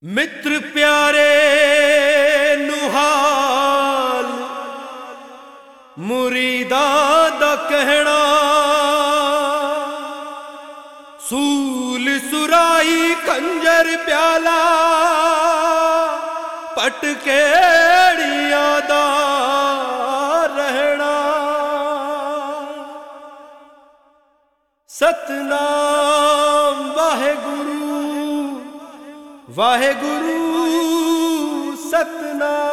मित्र प्यारे नुहाल मुरीदा दा कहना सूल सुराई खंजर प्याला पटकेड़िया दा रहना। सतनाम वाहेगुरु वाहेगुरु सतनाम।